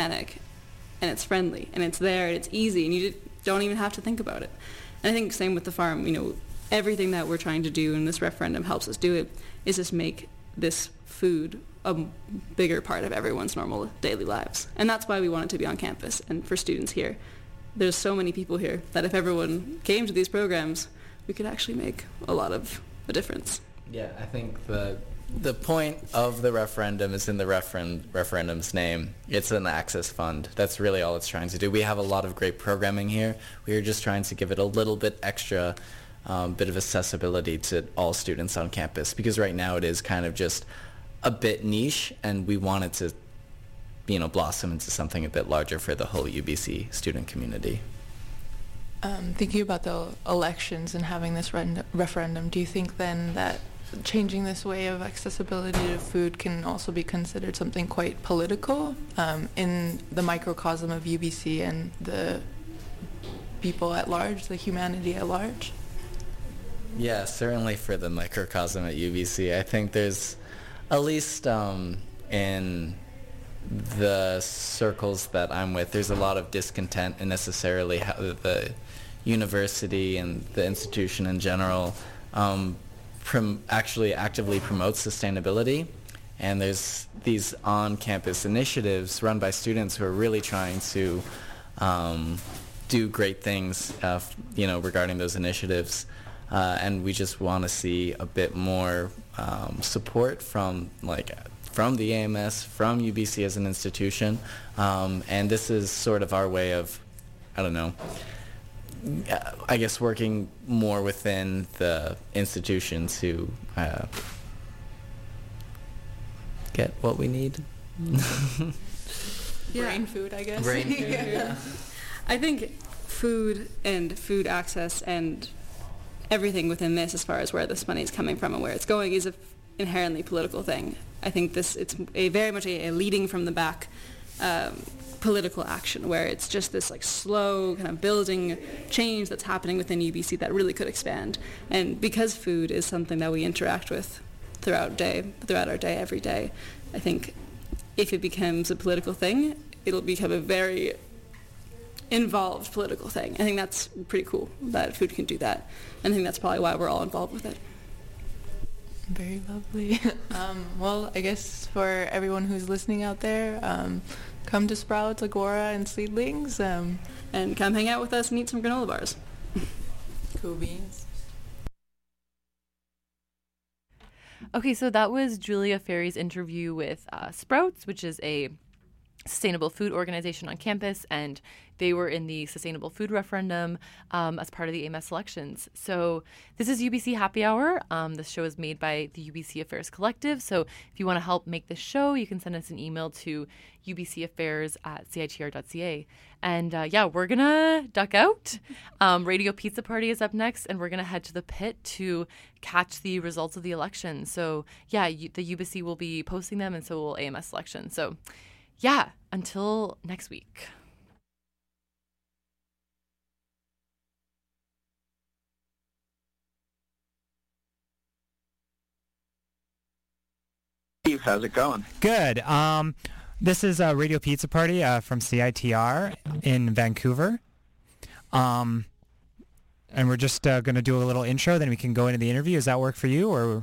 organic, and it's friendly, and it's there, and it's easy, and you don't even have to think about it. And I think same with the farm. Everything that we're trying to do, and this referendum helps us do it, is just make this food a bigger part of everyone's normal daily lives. And that's why we want it to be on campus. And for students here, there's so many people here that if everyone came to these programs, we could actually make a lot of a difference. Yeah, I think the point of the referendum is in the referendum's name. It's an access fund. That's really all it's trying to do. We have a lot of great programming here. We are just trying to give it a little bit extra bit of accessibility to all students on campus, because right now it is kind of just a bit niche, and we want it to blossom into something a bit larger for the whole UBC student community. Thinking about the elections and having this referendum, do you think then that changing this way of accessibility to food can also be considered something quite political in the microcosm of UBC and the people at large, the humanity at large? Yeah, certainly for the microcosm at UBC. I think there's, at least in the circles that I'm with, there's a lot of discontent in necessarily how the university and the institution in general actually actively promotes sustainability. And there's these on-campus initiatives run by students who are really trying to do great things, regarding those initiatives. And we just want to see a bit more support from the AMS, from UBC as an institution. And this is sort of our way of, I guess working more within the institution to get what we need. Brain food, I guess. Brain food, yeah. I think food and food access and everything within this, as far as where this money is coming from and where it's going, is an inherently political thing. I think it's very much a leading from the back political action, where it's just this slow kind of building change that's happening within UBC that really could expand. And because food is something that we interact with throughout our day, every day, I think if it becomes a political thing, it'll become a very involved political thing. I think that's pretty cool that food can do that. And I think that's probably why we're all involved with it. Very lovely. Well, I guess for everyone who's listening out there, come to Sprouts, Agora, and Seedlings. And come hang out with us and eat some granola bars. Cool beans. Okay, so that was Julia Ferry's interview with Sprouts, which is a sustainable food organization on campus, and they were in the sustainable food referendum as part of the AMS elections. So this is UBC Happy Hour. This show is made by the UBC Affairs Collective. So if you want to help make this show, you can send us an email to ubcaffairs@citr.ca. And we're going to duck out. Radio Pizza Party is up next, and we're going to head to the pit to catch the results of the election. So the UBC will be posting them, and so will AMS election. So until next week. Steve, how's it going? Good. This is Radio Pizza Party from CITR in Vancouver. And we're just going to do a little intro, then we can go into the interview. Does that work for you, or...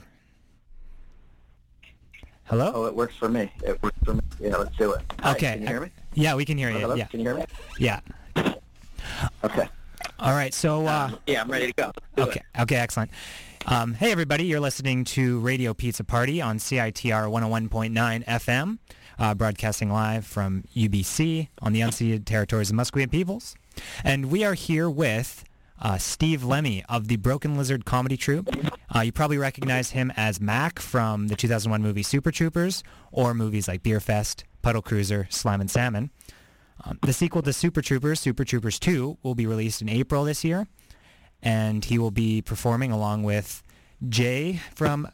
Hello? Oh, it works for me. Yeah, let's do it. Okay. Hi, can you hear me? Yeah, we can hear you. Hello? Yeah. Can you hear me? Yeah. Okay. All right, so... yeah, I'm ready to go. Do it. Okay, excellent. Hey, everybody, you're listening to Radio Pizza Party on CITR 101.9 FM, broadcasting live from UBC on the unceded territories of Musqueam Peoples. And we are here with Steve Lemmy of the Broken Lizard Comedy Troupe. You probably recognize him as Mac from the 2001 movie Super Troopers, or movies like Beer Fest, Puddle Cruiser, Slam and Salmon. The sequel to Super Troopers 2, will be released in April this year, and he will be performing along with Jay from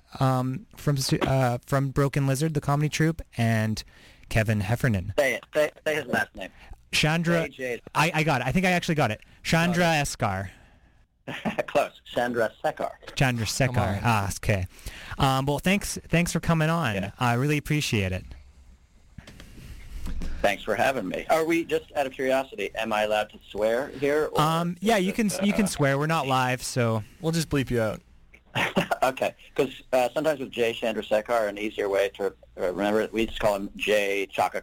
Broken Lizard, the comedy troupe, and Kevin Heffernan. Say it. Say his last name. Chandra. I got it. I think I actually got it. Chandra Eskar. Close. Chandra Sekar. Chandra Sekar. Okay. Well, thanks for coming on. Yeah. I really appreciate it. Thanks for having me. Are we, just out of curiosity, am I allowed to swear here? Or Yeah, you can swear. We're not live, so We'll just bleep you out. Okay, because sometimes with Jay Chandrasekhar, an easier way to remember it, we just call him Jay Chaka.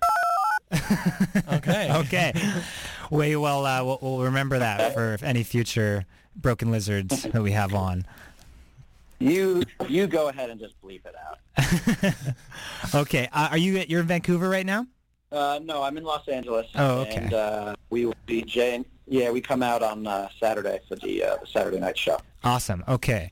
Okay. okay. We'll remember that for any future Broken Lizards that we have on. You go ahead and just bleep it out. Okay. You're in Vancouver right now? No, I'm in Los Angeles. Oh, okay. And we will be we come out on Saturday for the Saturday night show. Awesome. Okay.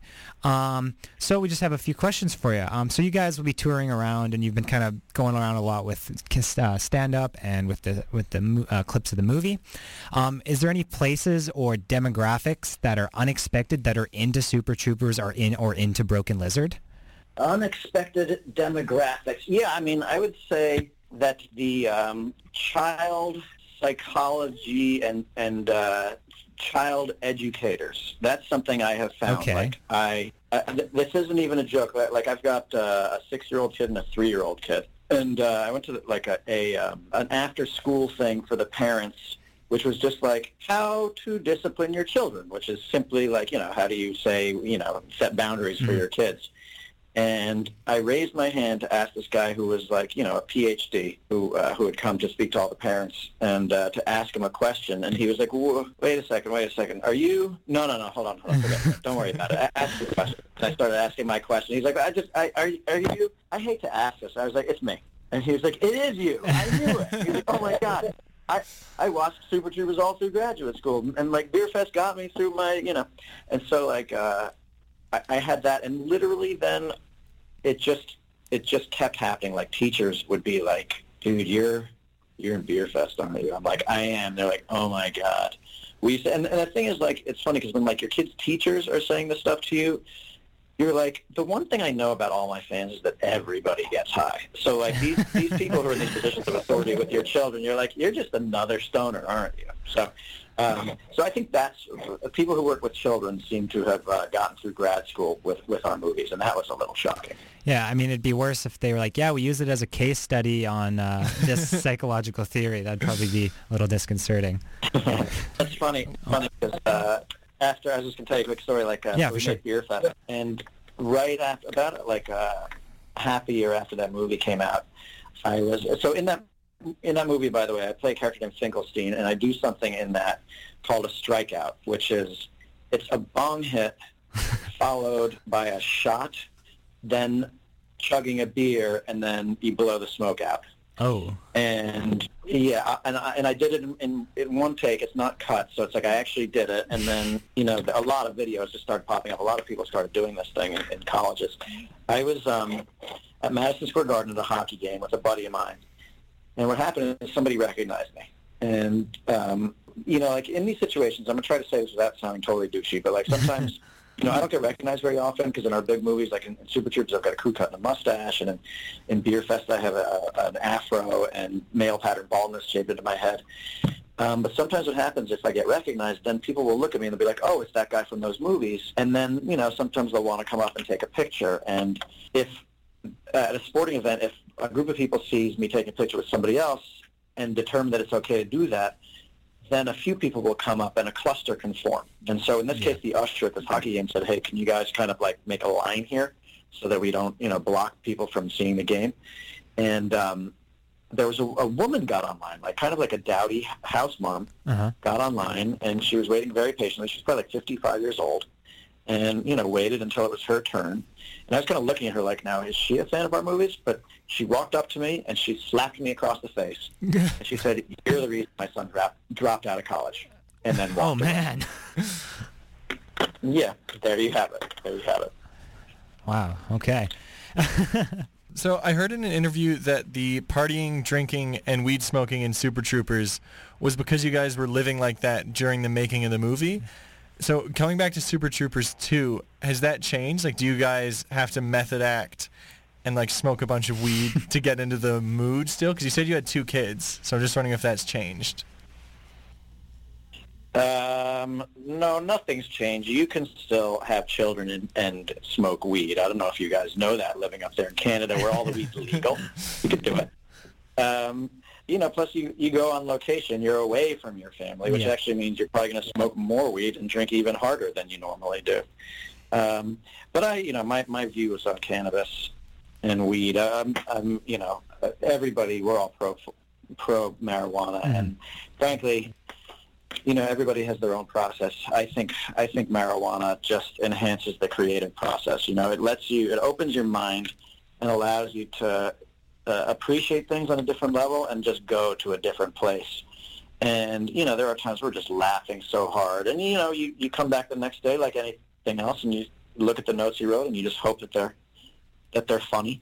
So we just have a few questions for you. So you guys will be touring around, and you've been kind of going around a lot with stand-up and with the clips of the movie. Is there any places or demographics that are unexpected that are into Super Troopers or into Broken Lizard? Unexpected demographics. Yeah, I mean, I would say that the child psychology and child educators, that's something I have found. Okay. Like this isn't even a joke. Like I've got a 6-year-old kid and a 3-year-old kid, and I went to an after-school thing for the parents, which was just like how to discipline your children, which is simply like, how do you say, set boundaries for your kids. And I raised my hand to ask this guy who was like, a PhD who had come to speak to all the parents and to ask him a question. And he was like, wait a second. Are you? No, hold on. Forget it. Don't worry about it. Ask the question. And I started asking my question. He's like, are you? I hate to ask this. I was like, it's me. And he was like, it is you. I knew it. He was like, oh my God. I watched Super Troopers all through graduate school, and like Beer Fest got me through my, and so like I had that, and literally then it just kept happening. Like teachers would be like, dude, you're in Beer Fest, aren't you? I'm like, I am. They're like, oh my God. We used to, and the thing is, like, it's funny because when like your kids' teachers are saying this stuff to you, you're like, the one thing I know about all my fans is that everybody gets high. So like these people who are in these positions of authority with your children, you're like, you're just another stoner, aren't you? So I think that's people who work with children seem to have gotten through grad school with our movies, and that was a little shocking. Yeah, I mean, it'd be worse if they were like, yeah, we use it as a case study on this psychological theory. That'd probably be a little disconcerting. That's funny because after, I was just going to tell you a quick story, like we made Beer Fest, and right after, about like half a year after that movie came out, I was, so in that movie, by the way, I play a character named Finkelstein, and I do something in that called a strikeout, which is, it's a bong hit followed by a shot, then chugging a beer, and then you blow the smoke out. Oh. And yeah, and I did it in one take. It's not cut, so it's like I actually did it. And then, a lot of videos just started popping up. A lot of people started doing this thing in colleges. I was at Madison Square Garden at a hockey game with a buddy of mine. And what happened is somebody recognized me. And, like in these situations, I'm going to try to say this without sounding totally douchey, but like sometimes, I don't get recognized very often because in our big movies, like in Super Troopers, I've got a crew cut and a mustache, and in Beer Fest, I have an afro and male pattern baldness shaped into my head. But sometimes what happens, if I get recognized, then people will look at me and they'll be like, oh, it's that guy from those movies. And then, sometimes they'll want to come up and take a picture. And if at a sporting event, if a group of people sees me taking a picture with somebody else and determine that it's okay to do that, then a few people will come up and a cluster can form. And so in this case, the usher at this hockey game said, hey, can you guys kind of like make a line here so that we don't, block people from seeing the game? And there was a woman got online, like kind of like a dowdy house mom, got online, and she was waiting very patiently. She's probably like 55 years old, and, waited until it was her turn. And I was kind of looking at her like, now, is she a fan of our movies? But she walked up to me, and she slapped me across the face. And she said, you're the reason my son dropped out of college. And then walked away. Man. Yeah, there you have it. Wow, okay. So I heard in an interview that the partying, drinking, and weed smoking in Super Troopers was because you guys were living like that during the making of the movie. So coming back to Super Troopers 2, has that changed? Like, do you guys have to method act and, like, smoke a bunch of weed to get into the mood still? Because you said you had 2 kids, so I'm just wondering if that's changed. No, nothing's changed. You can still have children and smoke weed. I don't know if you guys know that, living up there in Canada where all the weed's legal. You can do it. plus you go on location, you're away from your family, which actually means you're probably going to smoke more weed and drink even harder than you normally do. But my views on cannabis and weed, everybody, we're all pro marijuana, and frankly, everybody has their own process. I think marijuana just enhances the creative process. It opens your mind and allows you to appreciate things on a different level and just go to a different place. And, there are times we're just laughing so hard. And, you come back the next day like anything else, and you look at the notes you wrote, and you just hope that they're funny.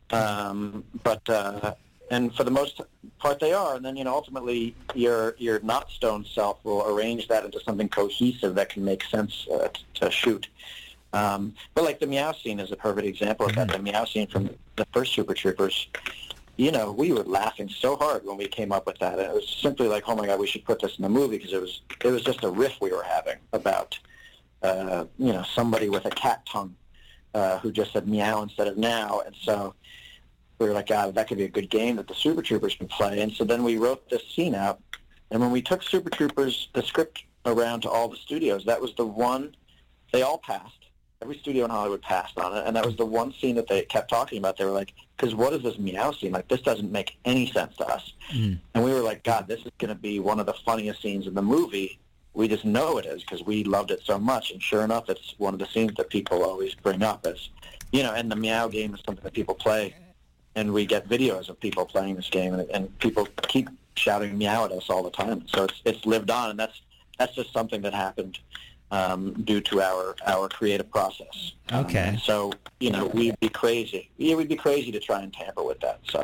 And for the most part they are. And then, ultimately your not stoned self will arrange that into something cohesive that can make sense to shoot. But like the meow scene is a perfect example of that. The meow scene from the first Super Troopers, we were laughing so hard when we came up with that. And it was simply like, oh my God, we should put this in the movie, because it was just a riff we were having about, somebody with a cat tongue who just said meow instead of now. And so we were like, God, that could be a good game that the Super Troopers can play. And so then we wrote this scene out. And when we took Super Troopers, the script around to all the studios, that was the one they all passed. Every studio in Hollywood passed on it, and that was the one scene that they kept talking about. They were like, because what is this meow scene? Like, this doesn't make any sense to us. And we were like, God, this is going to be one of the funniest scenes in the movie. We just know it is because we loved it so much. And sure enough, it's one of the scenes that people always bring up as, and the meow game is something that people play. And we get videos of people playing this game, and people keep shouting meow at us all the time. So it's lived on, and that's just something that happened due to our creative process. Okay. So, we'd be crazy. Yeah, we'd be crazy to try and tamper with that. So,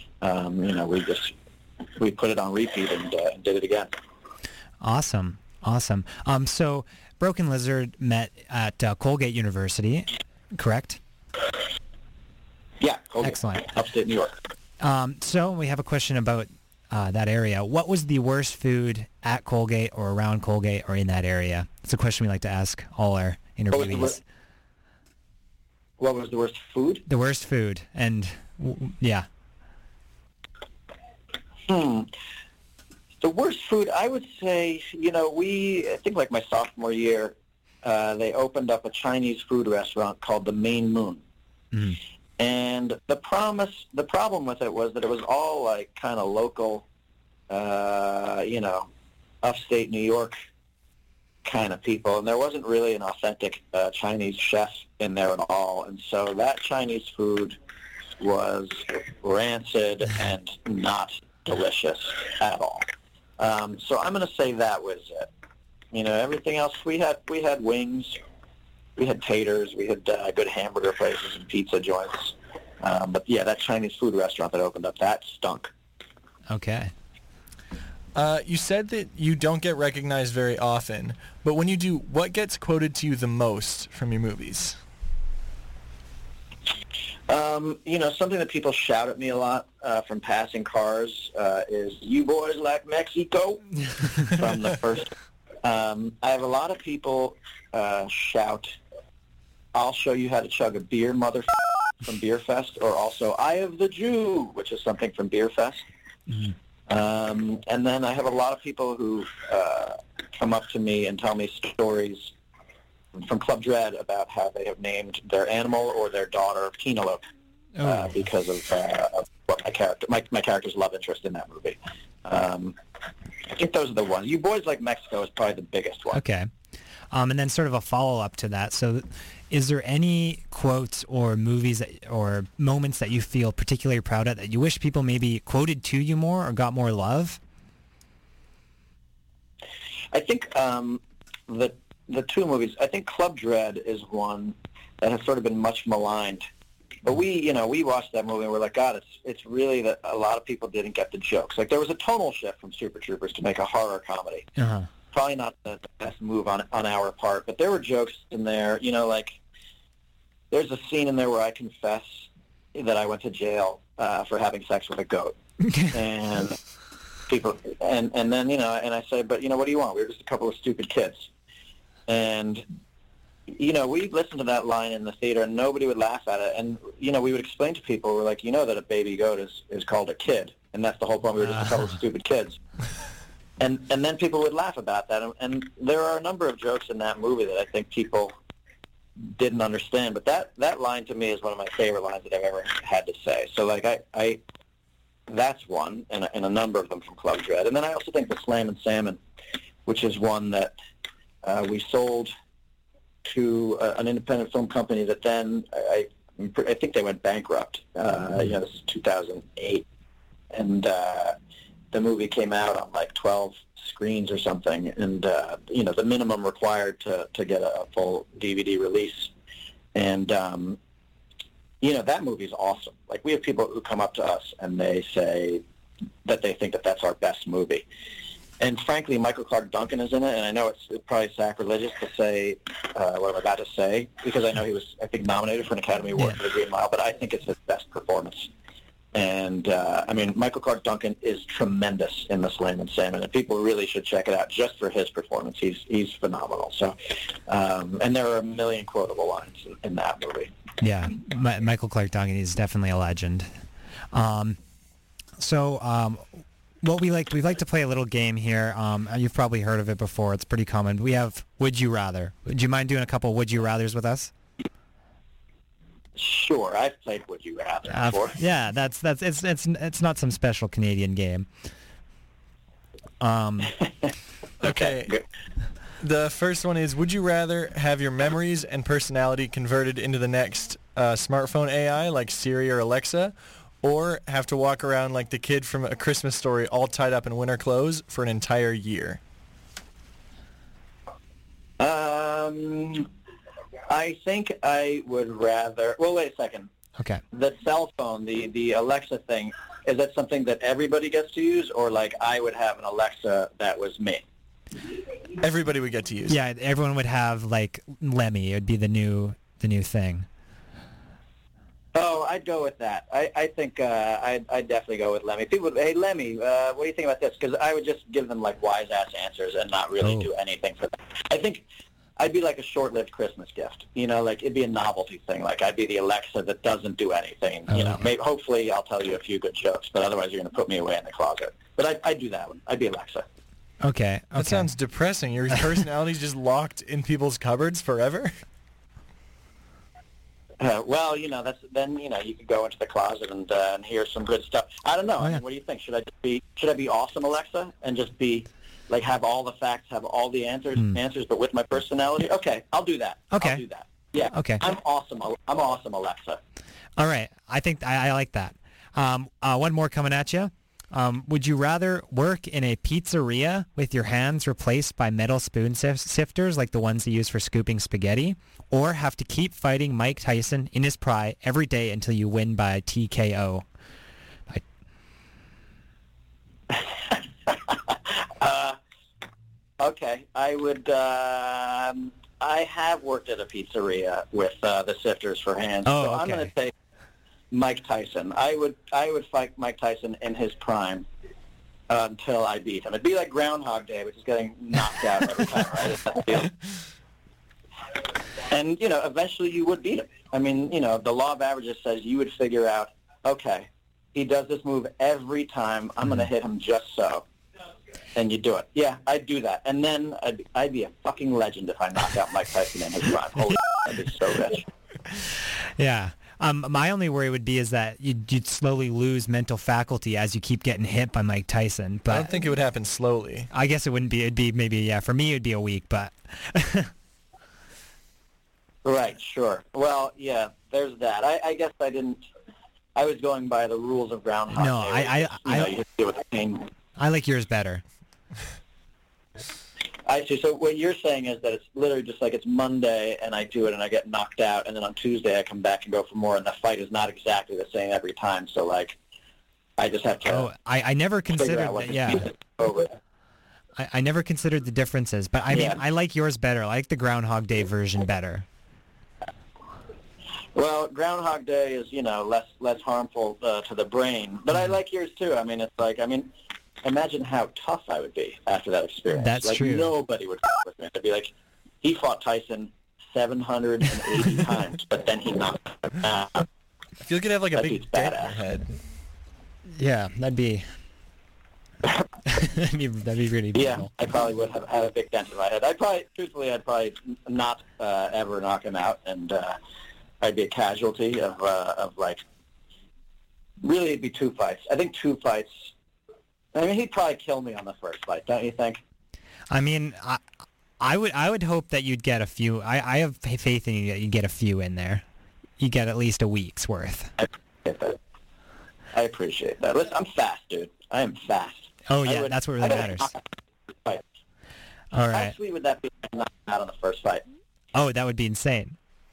we put it on repeat and did it again. Awesome. So Broken Lizard met at Colgate University, correct? Yeah, Colgate. Excellent. Upstate New York. So we have a question about that area. What was the worst food at Colgate or around Colgate or in that area? It's a question we like to ask all our interviewees. What was the worst food? The worst food, and yeah. The worst food, I would say, I think like my sophomore year, they opened up a Chinese food restaurant called the Main Moon. Mm-hmm. And the problem with it was that it was all like kind of local, upstate New York kind of people, and there wasn't really an authentic Chinese chef in there at all. And so that Chinese food was rancid and not delicious at all. So I'm going to say that was it. Everything else, we had wings, we had taters, we had good hamburger places and pizza joints. But yeah, that Chinese food restaurant that opened up, that stunk. Okay. You said that you don't get recognized very often, but when you do, what gets quoted to you the most from your movies? Something that people shout at me a lot from passing cars is, "You boys like Mexico?" from the first. I have a lot of people shout, "I'll show you how to chug a beer, mother," from Beer Fest, or also "Eye of the Jew," which is something from Beer Fest. Mm-hmm. And then I have a lot of people who come up to me and tell me stories from Club Dread about how they have named their animal or their daughter Penelope because of what my character's love interest in that movie. I think those are the ones. You Boys Like Mexico is probably the biggest one. Okay. And then sort of a follow-up to that. So is there any quotes or movies or moments that you feel particularly proud of that you wish people maybe quoted to you more or got more love? I think the two movies, I think Club Dread is one that has sort of been much maligned. But we watched that movie and we're like, God, it's really that a lot of people didn't get the jokes. Like, there was a tonal shift from Super Troopers to make a horror comedy. Uh-huh. Probably not the best move on our part, but there were jokes in there. Like there's a scene in there where I confess that I went to jail for having sex with a goat, and people, and then and I say, but what do you want? We were just a couple of stupid kids, and we listened to that line in the theater and nobody would laugh at it, and we would explain to people, we're like, that a baby goat is called a kid, and that's the whole point. We were just a couple of stupid kids. And then people would laugh about that. And there are a number of jokes in that movie that I think people didn't understand. But that line to me is one of my favorite lines that I've ever had to say. So like I that's one, and a number of them from Club Dread. And then I also think the Slam and Salmon, which is one that we sold to an independent film company that then I think they went bankrupt. This is 2008, and the movie came out on like 12 screens or something, and the minimum required to get a full DVD release. And that movie's awesome. Like, we have people who come up to us and they say that they think that that's our best movie. And frankly, Michael Clark Duncan is in it, and I know it's probably sacrilegious to say what I'm about to say, because I know he was, I think, nominated for an Academy Award for The Green Mile, but I think it's his best performance. And, Michael Clark Duncan is tremendous in The Slam and Salmon, and people really should check it out just for his performance. He's phenomenal. So, and there are a million quotable lines in that movie. Yeah, Michael Clark Duncan is definitely a legend. What we like to play a little game here. You've probably heard of it before. It's pretty common. We have Would You Rather. Would you mind doing a couple Would You Rathers with us? Sure, I've played Would You Rather before. Yeah, it's not some special Canadian game. Okay. The first one is, would you rather have your memories and personality converted into the next smartphone AI like Siri or Alexa, or have to walk around like the kid from A Christmas Story all tied up in winter clothes for an entire year? I think I would rather... Well, wait a second. Okay. The cell phone, the Alexa thing, is that something that everybody gets to use, or like I would have an Alexa that was me? Everybody would get to use. Yeah, everyone would have like Lemmy. It would be the new thing. Oh, I'd go with that. I think I'd definitely go with Lemmy. People would, hey, Lemmy, what do you think about this? Because I would just give them like wise-ass answers and not really do anything for them. I think I'd be like a short-lived Christmas gift. Like it'd be a novelty thing. Like I'd be the Alexa that doesn't do anything. Maybe, hopefully I'll tell you a few good jokes, but otherwise you're going to put me away in the closet. But I'd do that one. I'd be Alexa. Okay. That sounds depressing. Your personality's just locked in people's cupboards forever? Well, you could go into the closet and hear some good stuff. I don't know. What do you think? Should I be awesome Alexa and just be like have all the facts, have all the answers, but with my personality? Okay, I'll do that. Okay. I'll do that. Yeah. Okay. I'm awesome Alexa. All right. I think I like that. One more coming at you. Would you rather work in a pizzeria with your hands replaced by metal spoon sifters like the ones they use for scooping spaghetti, or have to keep fighting Mike Tyson in his pride every day until you win by TKO? Okay, I would. I have worked at a pizzeria with the sifters for hands, so I'm going to say Mike Tyson. I would fight Mike Tyson in his prime until I beat him. It'd be like Groundhog Day, which is getting knocked out every time, right? And eventually you would beat him. I mean, the law of averages says you would figure out, okay, he does this move every time. I'm going to hit him just so. And you do it. Yeah, I'd do that. And then I'd be a fucking legend if I knocked out Mike Tyson in his prime. Holy I'd be so rich. Yeah. My only worry would be is that you'd slowly lose mental faculty as you keep getting hit by Mike Tyson. But I don't think it would happen slowly. I guess it wouldn't be. It'd be maybe, for me it'd be a week, but... Right, sure. Well, yeah, there's that. I guess I was going by the rules of Groundhog Day. No, you deal with the pain. I like yours better. I see. So what you're saying is that it's literally just like it's Monday and I do it and I get knocked out, and then on Tuesday I come back and go for more, and the fight is not exactly the same every time. So like, I just have to. Oh, I never considered that. Yeah. I never considered the differences, but I mean, I like yours better. I like the Groundhog Day version better. Well, Groundhog Day is less harmful to the brain, but I like yours too. I mean, it's like imagine how tough I would be after that experience. That's true. Nobody would fuck with me. They'd be like, he fought Tyson 780 times, but then he knocked him out. I feel like you'd have like a big dent in your head. Yeah, that'd be that'd be really Yeah, brutal. I probably would have had a big dent in my head. I'd probably not ever knock him out, and I'd be a casualty of like, really it'd be 2 fights. I think 2 fights. I mean, he'd probably kill me on the first fight, don't you think? I mean, I would hope that you'd get a few. I have faith in you that you get a few in there. You get at least a week's worth. I appreciate that. Listen, I'm fast, dude. I am fast. Oh yeah, that's what really matters. Fight. All right. How sweet would that be if I knocked him out on the first fight? Oh, that would be insane.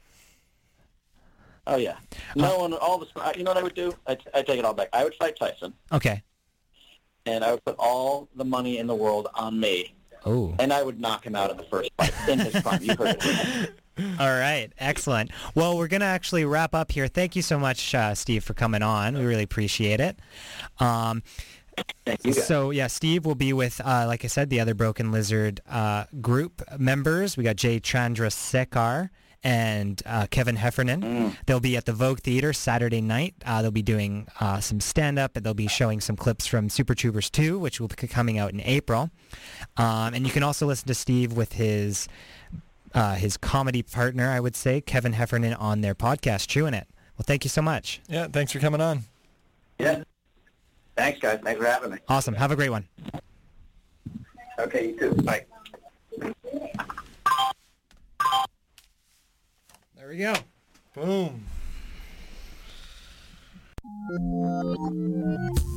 Oh yeah. No one, all the. You know what I would do? I take it all back. I would fight Tyson, Okay. and I would put all the money in the world on me, Oh. and I would knock him out in the first fight in his prime. You heard it. All right. Excellent. Well, we're going to actually wrap up here. Thank you so much, Steve, for coming on. We really appreciate it. Thank you, guys. So, yeah, Steve will be with, like I said, the other Broken Lizard group members. We got Jay Chandrasekhar and Kevin Heffernan. They'll be at the Vogue Theater Saturday night. They'll be doing some stand-up, and they'll be showing some clips from Super Troopers 2, which will be coming out in April. And you can also listen to Steve with his comedy partner, I would say, Kevin Heffernan, on their podcast, Chewing It. Well, thank you so much. Yeah, thanks for coming on. Yeah. Thanks, guys. Thanks for having me. Awesome. Have a great one. Okay, you too. Bye. There we go. Boom.